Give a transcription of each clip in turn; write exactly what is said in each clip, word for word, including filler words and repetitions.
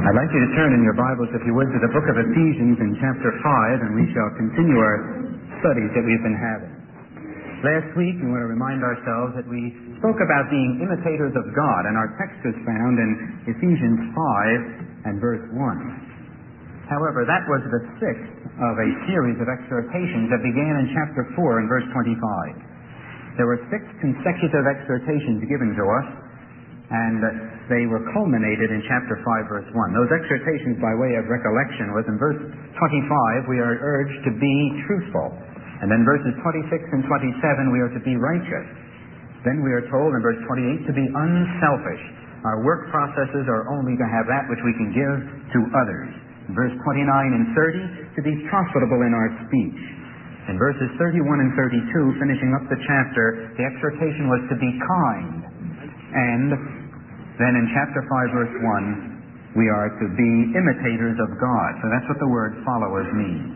I'd like you to turn in your Bibles, if you would, to the book of Ephesians in chapter five, and we shall continue our studies that we've been having. Last week, we want to remind ourselves that we spoke about being imitators of God, and our text is found in Ephesians five and verse one. However, that was the sixth of a series of exhortations that began in chapter four and verse twenty-five. There were six consecutive exhortations given to us, and they were culminated in chapter five, verse one. Those exhortations, by way of recollection, was in verse twenty-five, we are urged to be truthful. And then verses twenty-six and twenty-seven, we are to be righteous. Then we are told in verse twenty-eight to be unselfish. Our work processes are only to have that which we can give to others. In verse twenty-nine and thirty, to be profitable in our speech. In verses thirty-one and thirty-two, finishing up the chapter, the exhortation was to be kind. And then in chapter five, verse one, we are to be imitators of God. So that's what the word followers means.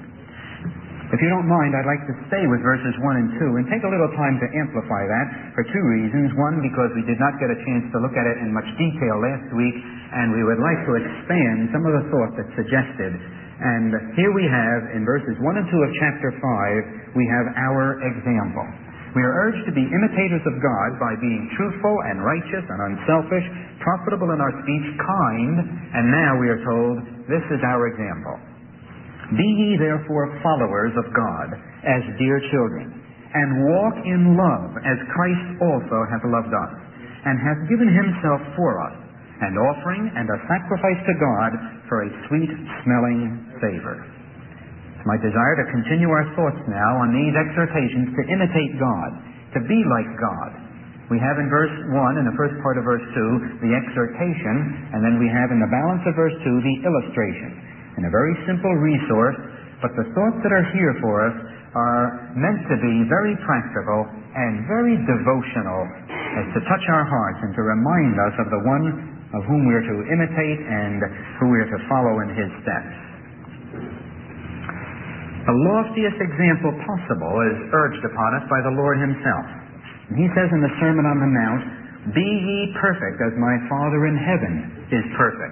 If you don't mind, I'd like to stay with verses one and two and take a little time to amplify that for two reasons. One, because we did not get a chance to look at it in much detail last week, and we would like to expand some of the thought that's suggested. And here we have, in verses one and two of chapter five, we have our example. We are urged to be imitators of God by being truthful and righteous and unselfish, profitable in our speech, kind, and now we are told, this is our example. Be ye therefore followers of God as dear children, and walk in love as Christ also hath loved us, and hath given himself for us, an offering and a sacrifice to God for a sweet-smelling savor. It's my desire to continue our thoughts now on these exhortations to imitate God, to be like God. We have in verse one, in the first part of verse two, the exhortation, and then we have in the balance of verse two, the illustration. In a very simple resource, but the thoughts that are here for us are meant to be very practical and very devotional as to touch our hearts and to remind us of the one of whom we are to imitate and who we are to follow in his steps. The loftiest example possible is urged upon us by the Lord himself. And he says in the Sermon on the Mount, be ye perfect as my Father in heaven is perfect.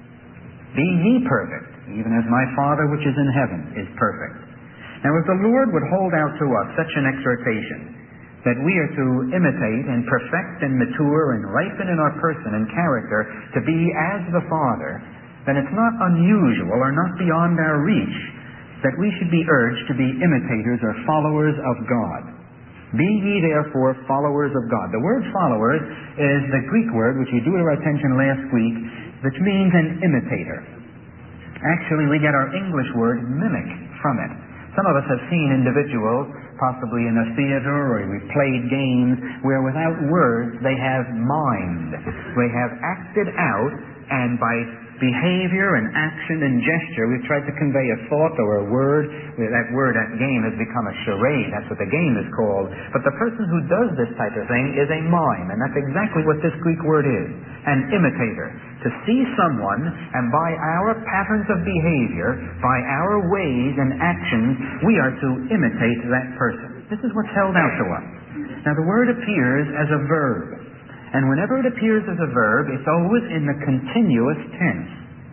Be ye perfect, even as my Father which is in heaven is perfect. Now if the Lord would hold out to us such an exhortation, that we are to imitate and perfect and mature and ripen in our person and character to be as the Father, then it's not unusual or not beyond our reach that we should be urged to be imitators or followers of God. Be ye therefore followers of God. The word followers is the Greek word, which you drew to our attention last week, which means an imitator. Actually, we get our English word mimic from it. Some of us have seen individuals, possibly in a theater or we've played games, where without words they have mimed. They have acted out, and by behavior and action and gesture, we've tried to convey a thought or a word. That word, that game, has become a charade. That's what the game is called. But the person who does this type of thing is a mime, and that's exactly what this Greek word is, an imitator. To see someone, and by our patterns of behavior, by our ways and actions, we are to imitate that person. This is what's held out to us. Now, the word appears as a verb. And whenever it appears as a verb, it's always in the continuous tense.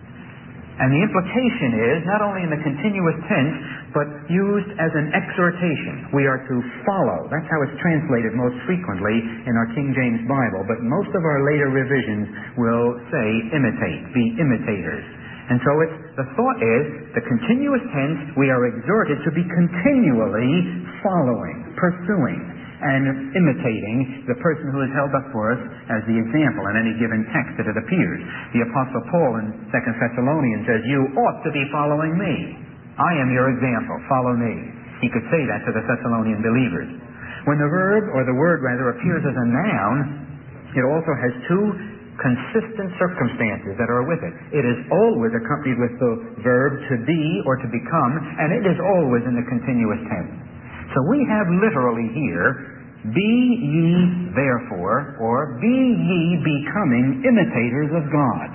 And the implication is, not only in the continuous tense, but used as an exhortation. We are to follow. That's how it's translated most frequently in our King James Bible. But most of our later revisions will say imitate, be imitators. And so it's, the thought is, the continuous tense, we are exhorted to be continually following, pursuing, and imitating the person who is held up for us as the example in any given text that it appears. The Apostle Paul in Second Thessalonians says, you ought to be following me. I am your example. Follow me. He could say that to the Thessalonian believers. When the verb, or the word rather, appears as a noun, it also has two consistent circumstances that are with it. It is always accompanied with the verb to be or to become, and it is always in the continuous tense. So we have literally here, be ye therefore, or be ye becoming imitators of God.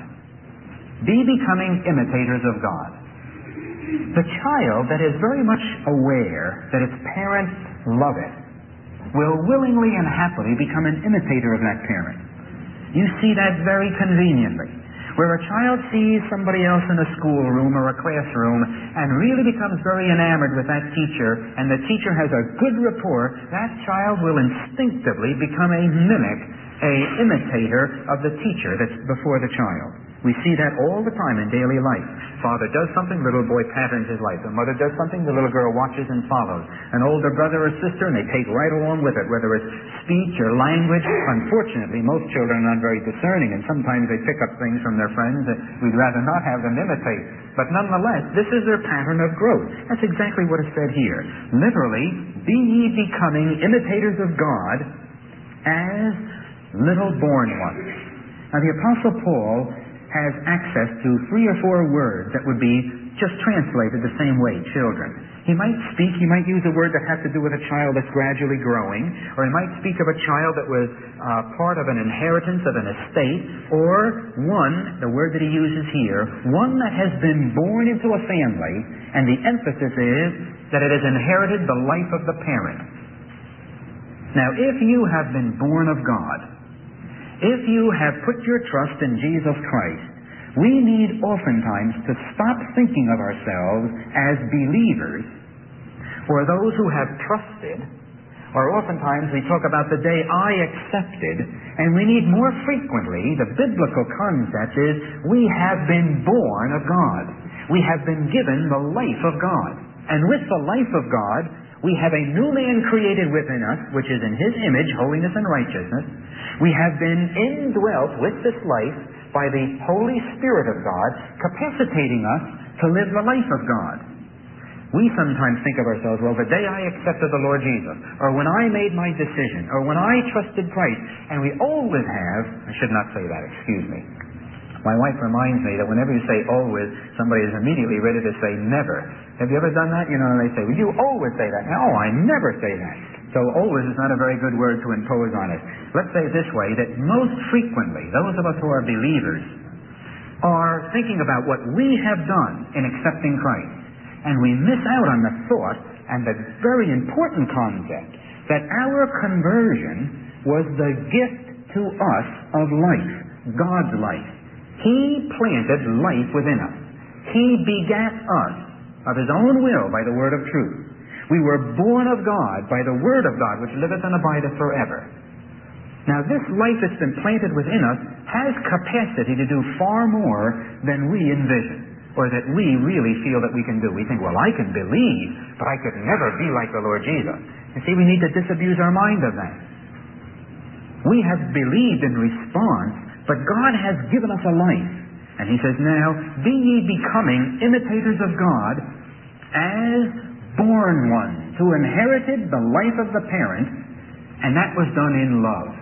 Be becoming imitators of God. The child that is very much aware that its parents love it will willingly and happily become an imitator of that parent. You see that very conveniently. Where a child sees somebody else in a schoolroom or a classroom and really becomes very enamored with that teacher, and the teacher has a good rapport, that child will instinctively become a mimic, a imitator of the teacher that's before the child. We see that all the time in daily life. Father does something, little boy patterns his life. The mother does something, the little girl watches and follows. An older brother or sister, and they take right along with it, whether it's speech or language. Unfortunately, most children are not very discerning, and sometimes they pick up things from their friends that we'd rather not have them imitate. But nonetheless, this is their pattern of growth. That's exactly what is said here. Literally, be ye becoming imitators of God as little born ones. Now, the Apostle Paul has access to three or four words that would be just translated the same way, children. He might speak, he might use a word that has to do with a child that's gradually growing, or he might speak of a child that was uh, part of an inheritance of an estate, or one, the word that he uses here, one that has been born into a family, and the emphasis is that it has inherited the life of the parent. Now, if you have been born of God, if you have put your trust in Jesus Christ, we need oftentimes to stop thinking of ourselves as believers or those who have trusted, or oftentimes we talk about the day I accepted, and we need more frequently, the biblical concept is we have been born of God. We have been given the life of God. And with the life of God, we have a new man created within us, which is in His image, holiness and righteousness. We have been indwelt with this life by the Holy Spirit of God, capacitating us to live the life of God. We sometimes think of ourselves, well, the day I accepted the Lord Jesus, or when I made my decision, or when I trusted Christ, and we always have, I should not say that, excuse me. My wife reminds me that whenever you say always, somebody is immediately ready to say never. Have you ever done that? You know, and they say, well, you always say that. No, I never say that. So always is not a very good word to impose on us. Let's say it this way, that most frequently, those of us who are believers are thinking about what we have done in accepting Christ. And we miss out on the thought and the very important concept that our conversion was the gift to us of life, God's life. He planted life within us. He begat us of His own will by the word of truth. We were born of God by the word of God, which liveth and abideth forever. Now, this life that's been planted within us has capacity to do far more than we envision, or that we really feel that we can do. We think, well, I can believe, but I could never be like the Lord Jesus. And see, we need to disabuse our mind of that. We have believed in response, but God has given us a life. And He says, now, be ye becoming imitators of God as born ones, who inherited the life of the parent, and that was done in love.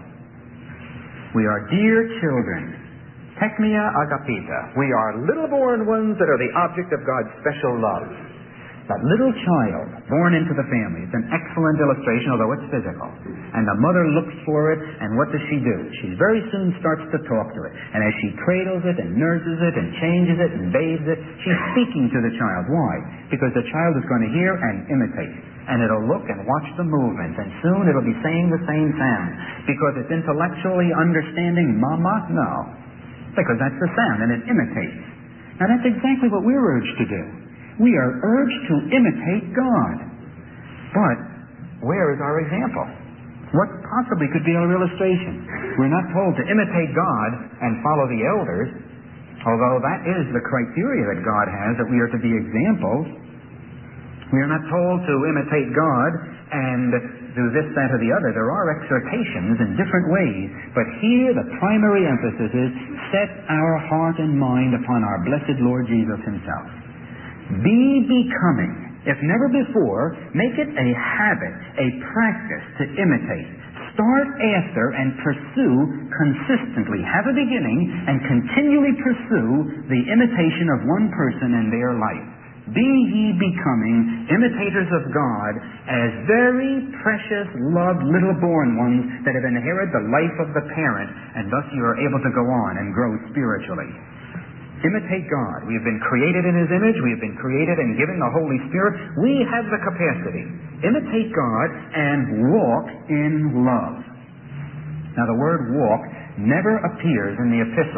We are dear children. Tekmia agapita. We are little born ones that are the object of God's special love. That little child born into the family. It's an excellent illustration, although it's physical. And the mother looks for it, and what does she do? She very soon starts to talk to it. And as she cradles it and nurses it and changes it and bathes it, she's speaking to the child. Why? Because the child is going to hear and imitate. And it'll look and watch the movements, and soon it'll be saying the same sound. Because it's intellectually understanding mama? No. Because that's the sound, and it imitates. Now that's exactly what we're urged to do. We are urged to imitate God. But where is our example? What possibly could be our illustration? We're not told to imitate God and follow the elders, although that is the criteria that God has, that we are to be examples. We are not told to imitate God and do this, that, or the other. There are exhortations in different ways, but here the primary emphasis is set our heart and mind upon our blessed Lord Jesus Himself. Be becoming, if never before, make it a habit, a practice to imitate. Start after and pursue consistently. Have a beginning and continually pursue the imitation of one person in their life. Be ye becoming imitators of God as very precious, loved little born ones that have inherited the life of the parent, and thus you are able to go on and grow spiritually. Imitate God. We have been created in His image. We have been created and given the Holy Spirit. We have the capacity. Imitate God and walk in love. Now, the word walk never appears in the epistles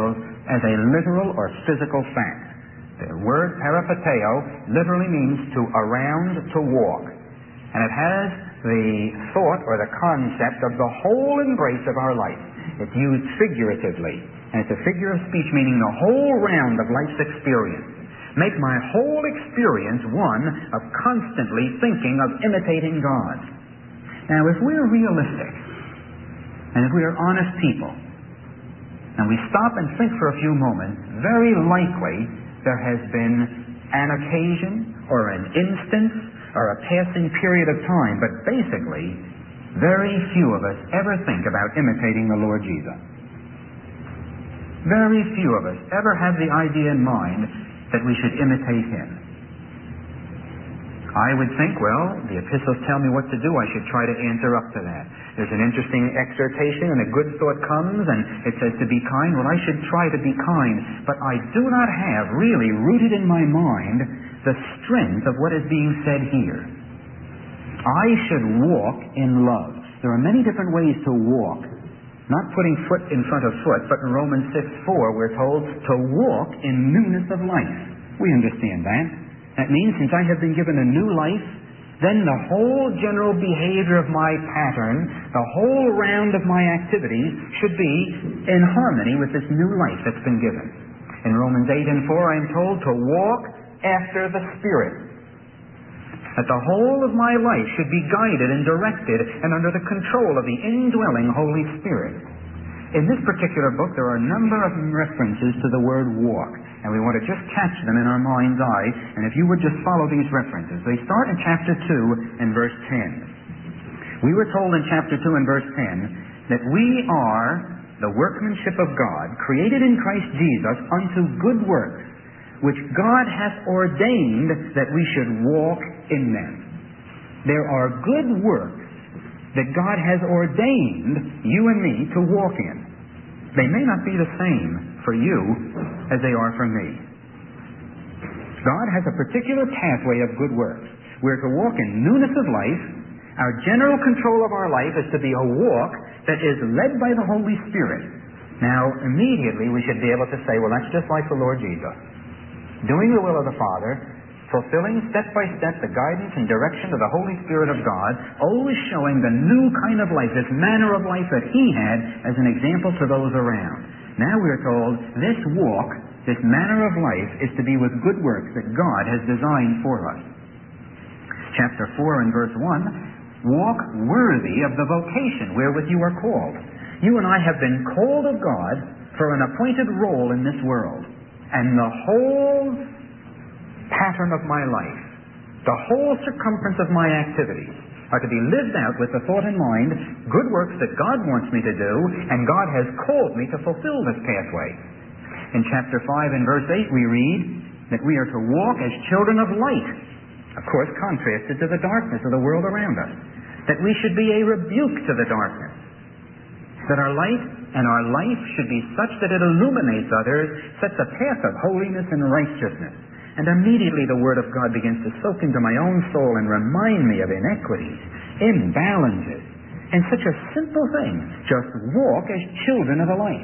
as a literal or physical fact. The word peripateo literally means to around, to walk. And it has the thought or the concept of the whole embrace of our life. It's used figuratively. And it's a figure of speech meaning the whole round of life's experience. Make my whole experience one of constantly thinking of imitating God. Now, if we're realistic, and if we are honest people, and we stop and think for a few moments, very likely there has been an occasion or an instance or a passing period of time, but basically, very few of us ever think about imitating the Lord Jesus. Very few of us ever have the idea in mind that we should imitate Him. I would think, well, the epistles tell me what to do. I should try to answer up to that. There's an interesting exhortation and a good thought comes and it says to be kind. Well, I should try to be kind. But I do not have really rooted in my mind the strength of what is being said here. I should walk in love. There are many different ways to walk. Not putting foot in front of foot, but in Romans six four we're told to walk in newness of life. We understand that. That means since I have been given a new life, then the whole general behavior of my pattern, the whole round of my activities should be in harmony with this new life that's been given. In Romans eight and four I am told to walk after the Spirit. That the whole of my life should be guided and directed and under the control of the indwelling Holy Spirit. In this particular book, there are a number of references to the word walk, and we want to just catch them in our mind's eye, and if you would just follow these references. They start in chapter two and verse ten. We were told in chapter two and verse ten that we are the workmanship of God, created in Christ Jesus unto good works, which God hath ordained that we should walk in them. There are good works that God has ordained you and me to walk in. They may not be the same for you as they are for me. God has a particular pathway of good works. We're to walk in newness of life. Our general control of our life is to be a walk that is led by the Holy Spirit. Now, immediately we should be able to say, well, that's just like the Lord Jesus. Doing the will of the Father, fulfilling step by step the guidance and direction of the Holy Spirit of God, always showing the new kind of life, this manner of life that He had as an example to those around. Now we're told this walk, this manner of life, is to be with good works that God has designed for us. Chapter four and verse one, walk worthy of the vocation wherewith you are called. You and I have been called of God for an appointed role in this world. And the whole pattern of my life, the whole circumference of my activities are to be lived out with the thought in mind, good works that God wants me to do, and God has called me to fulfill this pathway. In chapter five and verse eight we read that we are to walk as children of light, of course contrasted to the darkness of the world around us, that we should be a rebuke to the darkness, that our light and our life should be such that it illuminates others, sets a path of holiness and righteousness. And immediately the Word of God begins to soak into my own soul and remind me of inequities, imbalances, and such a simple thing. Just walk as children of the light.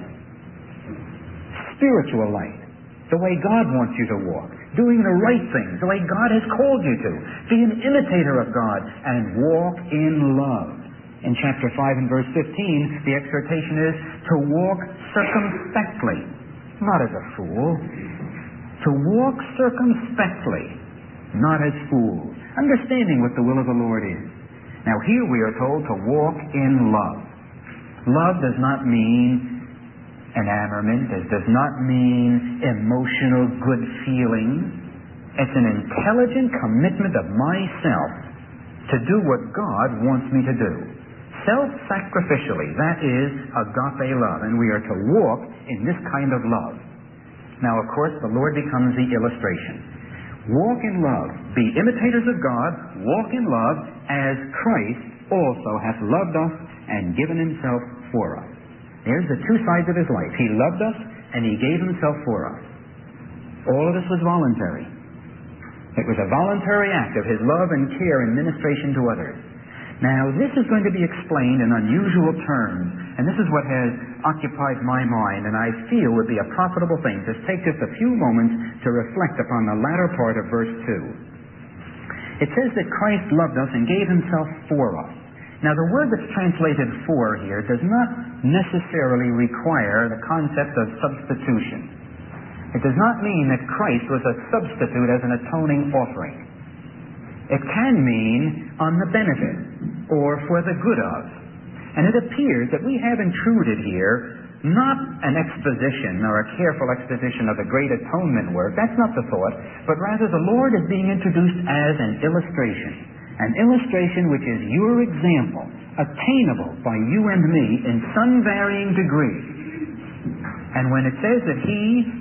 Spiritual light. The way God wants you to walk. Doing the right things, the way God has called you to. Be an imitator of God and walk in love. In chapter five and verse fifteen, the exhortation is to walk circumspectly, not as a fool. To walk circumspectly, not as fools, understanding what the will of the Lord is. Now here we are told to walk in love. Love does not mean enamorment. It does not mean emotional good feelings. It's an intelligent commitment of myself to do what God wants me to do. Self-sacrificially, that is agape love, and we are to walk in this kind of love. Now, of course, the Lord becomes the illustration. Walk in love. Be imitators of God. Walk in love as Christ also hath loved us and given Himself for us. There's the two sides of His life. He loved us and He gave Himself for us. All of this was voluntary. It was a voluntary act of His love and care and ministration to others. Now, this is going to be explained in unusual terms, and this is what has occupied my mind, and I feel would be a profitable thing to take just a few moments to reflect upon the latter part of verse two. It says that Christ loved us and gave himself for us. Now, the word that's translated for here does not necessarily require the concept of substitution. It does not mean that Christ was a substitute as an atoning offering. It can mean on the benefit or for the good of. And it appears that we have intruded here not an exposition or a careful exposition of the great atonement work. That's not the thought, but rather the Lord is being introduced as an illustration. An illustration which is your example, attainable by you and me in some varying degree. And when it says that he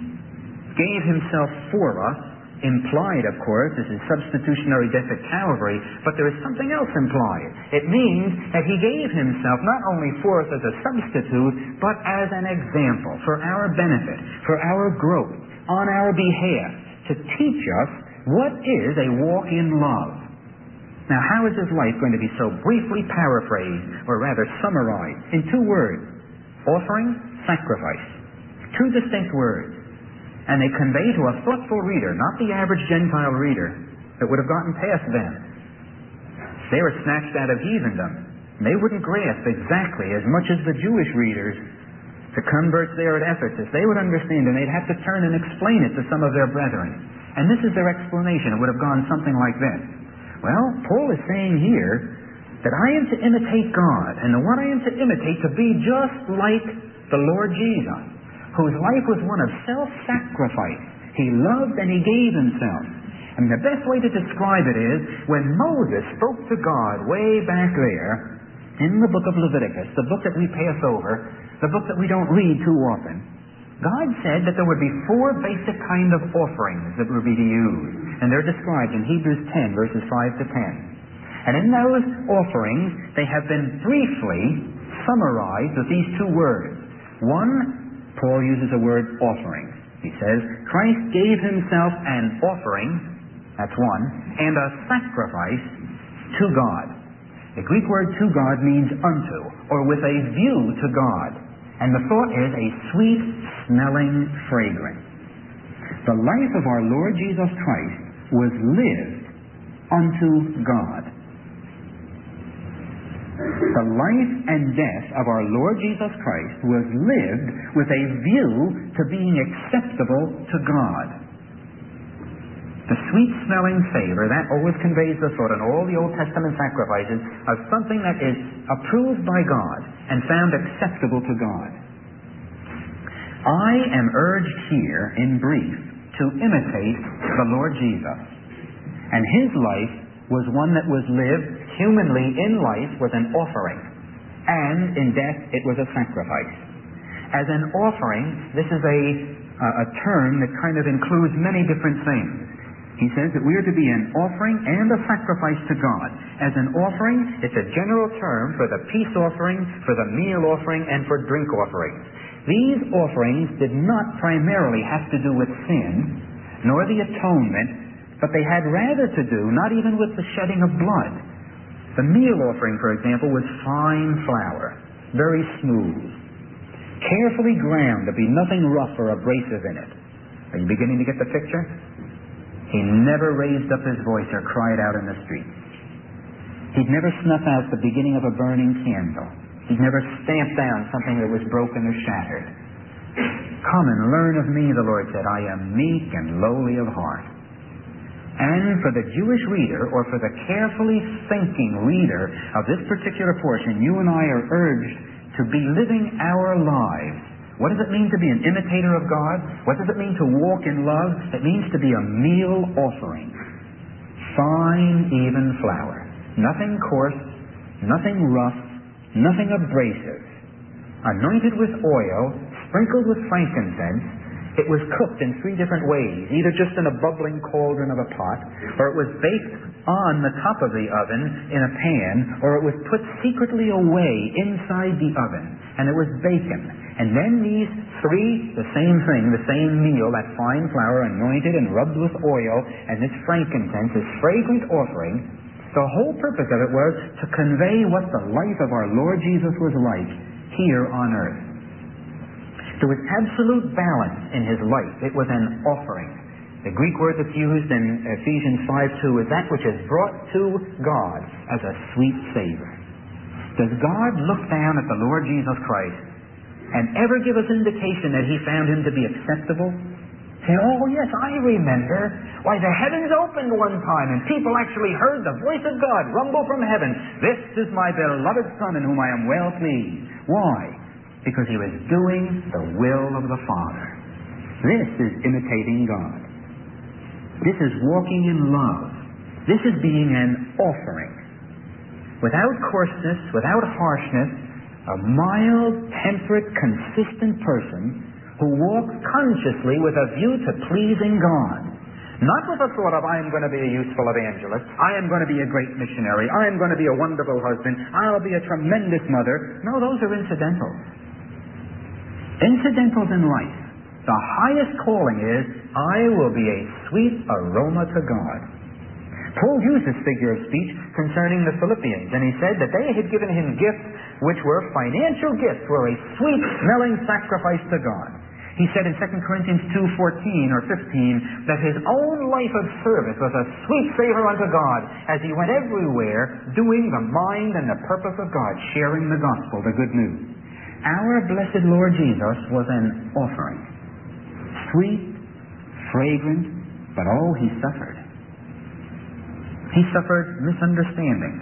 gave himself for us, implied, of course, is his substitutionary death at Calvary, but there is something else implied. It means that he gave himself not only for us as a substitute, but as an example for our benefit, for our growth, on our behalf, to teach us what is a walk in love. Now, how is his life going to be so briefly paraphrased, or rather summarized, in two words? Offering, sacrifice. Two distinct words. And they convey to a thoughtful reader, not the average Gentile reader that would have gotten past them. They were snatched out of heathendom. They wouldn't grasp exactly as much as the Jewish readers, the converts there at Ephesus. They would understand, and they'd have to turn and explain it to some of their brethren. And this is their explanation. It would have gone something like this. Well, Paul is saying here that I am to imitate God, and the one I am to imitate to be just like the Lord Jesus, whose life was one of self-sacrifice. He loved and he gave himself. And the best way to describe it is, when Moses spoke to God way back there, in the book of Leviticus, the book that we pass over, the book that we don't read too often, God said that there would be four basic kind of offerings that would be used. And they're described in Hebrews ten, verses five to ten. And in those offerings, they have been briefly summarized with these two words. One, Paul uses the word offering. He says, Christ gave himself an offering, that's one, and a sacrifice to God. The Greek word to God means unto, or with a view to God. And the thought is a sweet-smelling fragrance. The life of our Lord Jesus Christ was lived unto God. The life and death of our Lord Jesus Christ was lived with a view to being acceptable to God. The sweet-smelling savor, that always conveys the thought in all the Old Testament sacrifices of something that is approved by God and found acceptable to God. I am urged here, in brief, to imitate the Lord Jesus. And his life was one that was lived humanly in life was an offering, and in death it was a sacrifice. As an offering, this is a, uh, a term that kind of includes many different things. He says that we are to be an offering and a sacrifice to God. As an offering, it's a general term for the peace offering, for the meal offering, and for drink offerings. These offerings did not primarily have to do with sin, nor the atonement, but they had rather to do not even with the shedding of blood. The meal offering, for example, was fine flour, very smooth, carefully ground to be nothing rough or abrasive in it. Are you beginning to get the picture? He never raised up his voice or cried out in the streets. He'd never snuff out the beginning of a burning candle. He'd never stamp down something that was broken or shattered. Come and learn of me, the Lord said. I am meek and lowly of heart. And for the Jewish reader, or for the carefully thinking reader of this particular portion, you and I are urged to be living our lives. What does it mean to be an imitator of God? What does it mean to walk in love? It means to be a meal offering. Fine, even flour. Nothing coarse, nothing rough, nothing abrasive. Anointed with oil, sprinkled with frankincense. It was cooked in three different ways, either just in a bubbling cauldron of a pot, or it was baked on the top of the oven in a pan, or it was put secretly away inside the oven, and it was bacon. And then these three, the same thing, the same meal, that fine flour anointed and rubbed with oil, and this frankincense, this fragrant offering, The whole purpose of it was to convey what the life of our Lord Jesus was like here on earth. There was absolute balance in his life. It was an offering. The Greek word that's used in Ephesians five two is that which is brought to God as a sweet savor. Does God look down at the Lord Jesus Christ and ever give us indication that he found him to be acceptable? Say, oh yes, I remember. Why, the heavens opened one time and people actually heard the voice of God rumble from heaven. This is my beloved Son in whom I am well pleased. Why? Because he was doing the will of the Father. This is imitating God. This is walking in love. This is being an offering. Without coarseness, without harshness, a mild, temperate, consistent person who walks consciously with a view to pleasing God. Not with the thought of, I am going to be a useful evangelist, I am going to be a great missionary, I am going to be a wonderful husband, I'll be a tremendous mother. No, those are incidentals. Incidentals in life. The highest calling is, I will be a sweet aroma to God. Paul used this figure of speech concerning the Philippians, and he said that they had given him gifts which were financial gifts, were a sweet-smelling sacrifice to God. He said in Second Corinthians two fourteen or fifteen that his own life of service was a sweet savor unto God as he went everywhere doing the mind and the purpose of God, sharing the gospel, the good news. Our blessed Lord Jesus was an offering. Sweet, fragrant, but oh, he suffered. He suffered misunderstanding.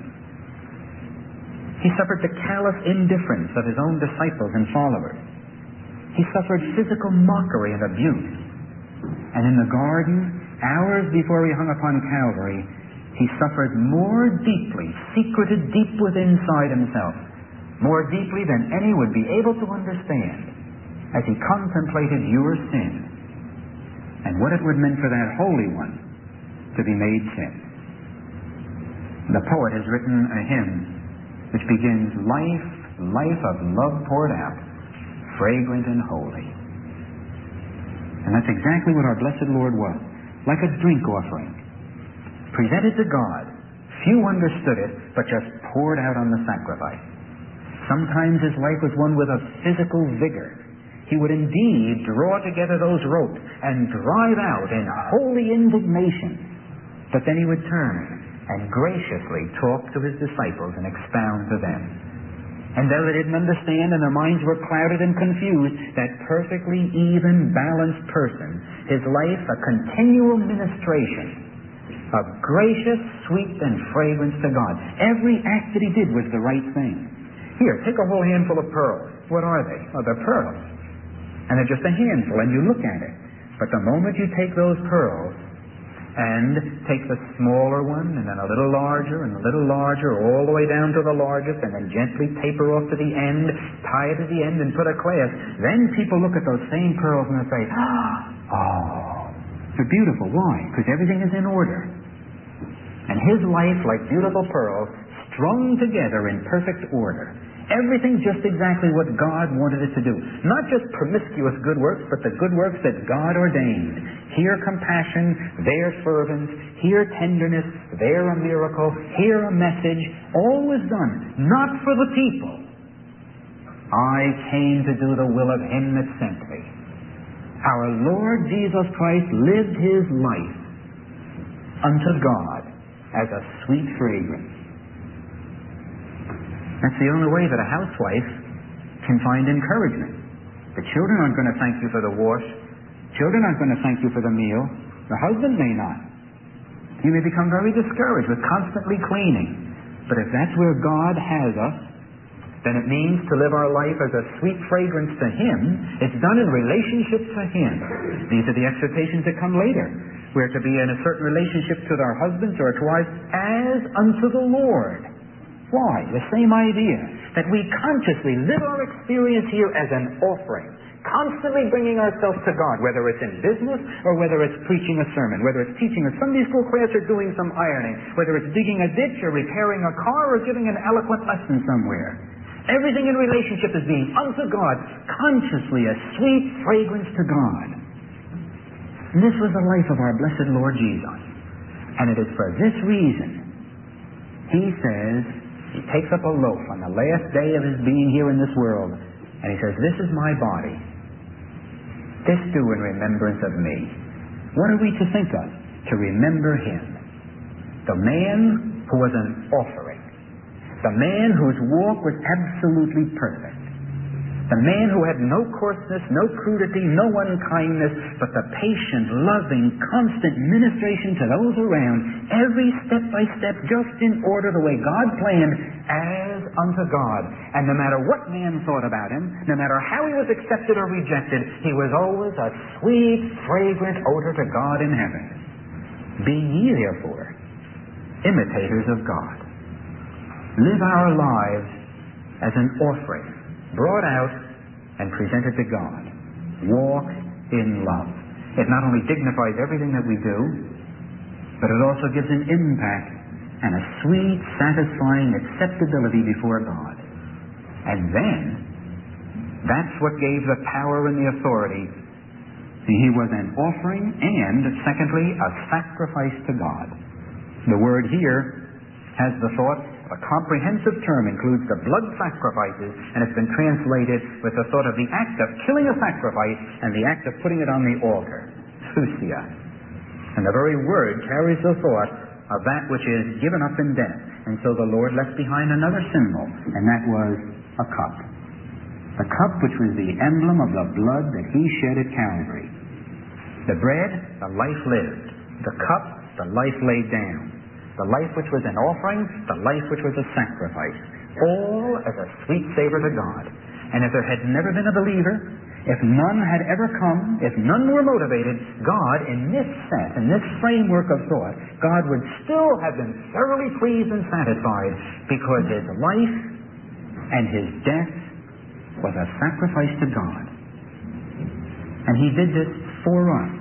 He suffered the callous indifference of his own disciples and followers. He suffered physical mockery and abuse. And in the garden, hours before he hung upon Calvary, he suffered more deeply, secreted deep within inside himself, more deeply than any would be able to understand, as he contemplated your sin and what it would mean for that Holy One to be made sin. The poet has written a hymn which begins, Life, life of love poured out, fragrant and holy. And that's exactly what our blessed Lord was, like a drink offering, presented to God. Few understood it, but just poured out on the sacrifice. Sometimes his life was one with a physical vigor. He would indeed draw together those ropes and drive out in holy indignation. But then he would turn and graciously talk to his disciples and expound to them. And though they didn't understand and their minds were clouded and confused, that perfectly even, balanced person, his life a continual ministration of gracious, sweet, and fragrance to God. Every act that he did was the right thing. Here, take a whole handful of pearls. What are they? Oh, they're pearls. And they're just a handful, and you look at it. But the moment you take those pearls and take the smaller one, and then a little larger, and a little larger, all the way down to the largest, and then gently taper off to the end, tie it to the end, and put a clasp, then people look at those same pearls and they say, oh, they're beautiful. Why? Because everything is in order. And his life, like beautiful pearls, strung together in perfect order. Everything just exactly what God wanted it to do. Not just promiscuous good works, but the good works that God ordained. Here compassion, there fervence, here tenderness, there a miracle, here a message. All was done, not for the people. I came to do the will of him that sent me. Our Lord Jesus Christ lived his life unto God as a sweet fragrance. That's the only way that a housewife can find encouragement. The children aren't going to thank you for the wash. Children aren't going to thank you for the meal. The husband may not. You may become very discouraged with constantly cleaning. But if that's where God has us, then it means to live our life as a sweet fragrance to him. It's done in relationship to him. These are the exhortations that come later. We're to be in a certain relationship to our husbands or to wives as unto the Lord. Why? The same idea. That we consciously live our experience here as an offering. Constantly bringing ourselves to God, whether it's in business or whether it's preaching a sermon, whether it's teaching a Sunday school class or doing some ironing, whether it's digging a ditch or repairing a car or giving an eloquent lesson somewhere. Everything in relationship is being unto God, consciously a sweet fragrance to God. And this was the life of our blessed Lord Jesus. And it is for this reason he says, he takes up a loaf on the last day of his being here in this world, and he says, this is my body. This do in remembrance of me. What are we to think of? To remember him. The man who was an offering. The man whose walk was absolutely perfect. The man who had no coarseness, no crudity, no unkindness, but the patient, loving, constant ministration to those around, every step by step, just in order the way God planned, as unto God. And no matter what man thought about him, no matter how he was accepted or rejected, he was always a sweet, fragrant odor to God in heaven. Be ye therefore imitators of God. Live our lives as an offering, brought out and presented to God. Walk in love. It not only dignifies everything that we do, but it also gives an impact and a sweet, satisfying acceptability before God. And then, that's what gave the power and the authority. See, he was an offering and, secondly, a sacrifice to God. The word here has the thought, a comprehensive term, includes the blood sacrifices, and it's been translated with the thought of the act of killing a sacrifice and the act of putting it on the altar. Thusia. And the very word carries the thought of that which is given up in death. And so the Lord left behind another symbol, and that was a cup. The cup which was the emblem of the blood that he shed at Calvary. The bread, the life lived. The cup, the life laid down. The life which was an offering, the life which was a sacrifice. All as a sweet savor to God. And if there had never been a believer, if none had ever come, if none were motivated, God, in this set, in this framework of thought, God would still have been thoroughly pleased and satisfied, because his life and his death was a sacrifice to God. And he did this for us.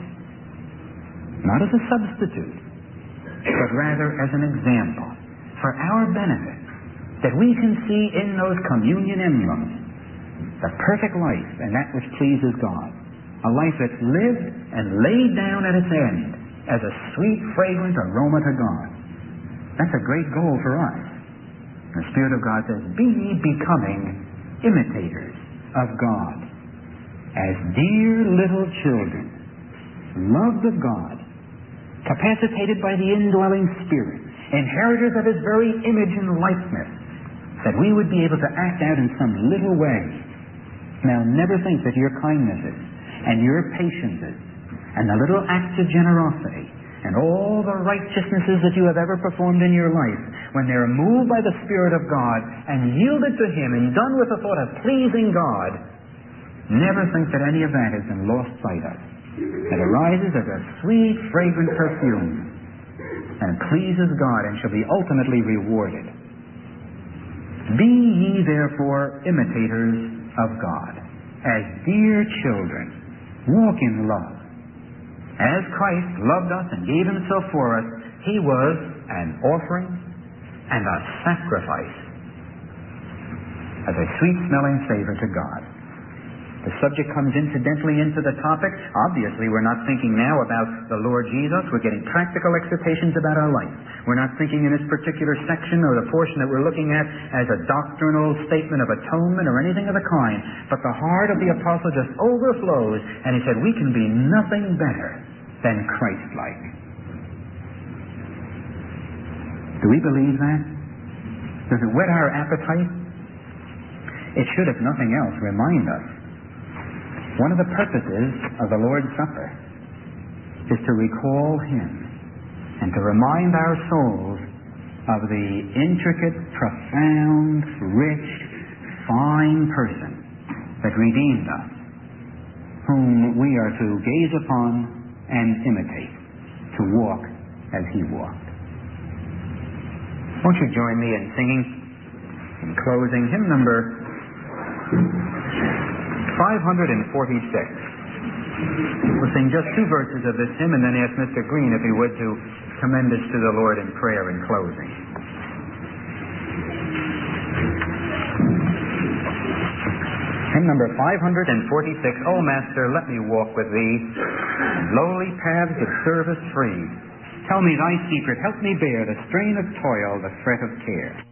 Not as a substitute, but rather as an example for our benefit, that we can see in those communion emblems the perfect life and that which pleases God. A life that's lived and laid down at its end as a sweet, fragrant aroma to God. That's a great goal for us. The Spirit of God says, be ye becoming imitators of God, as dear little children, loved of God, capacitated by the indwelling Spirit, inheritors of his very image and likeness, that we would be able to act out in some little way. Now, never think that your kindnesses and your patiences and the little acts of generosity and all the righteousnesses that you have ever performed in your life, when they're moved by the Spirit of God and yielded to him and done with the thought of pleasing God, never think that any of that has been lost sight of. It arises as a sweet, fragrant perfume and pleases God and shall be ultimately rewarded. Be ye therefore imitators of God, as dear children. Walk in love. As Christ loved us and gave himself for us, he was an offering and a sacrifice as a sweet-smelling savor to God. The subject comes incidentally into the topic. Obviously, we're not thinking now about the Lord Jesus. We're getting practical exhortations about our life. We're not thinking in this particular section or the portion that we're looking at as a doctrinal statement of atonement or anything of the kind. But the heart of the apostle just overflows, and he said, we can be nothing better than Christ-like. Do we believe that? Does it whet our appetite? It should, if nothing else, remind us. One of the purposes of the Lord's Supper is to recall him and to remind our souls of the intricate, profound, rich, fine person that redeemed us, whom we are to gaze upon and imitate, to walk as he walked. Won't you join me in singing, in closing, hymn number five forty-six. We'll sing just two verses of this hymn and then ask Mister Green, if he would, to commend us to the Lord in prayer in closing. Hymn number five forty-six. O Master, let me walk with thee, lowly paths of service free. Tell me thy secret. Help me bear the strain of toil, the fret of care.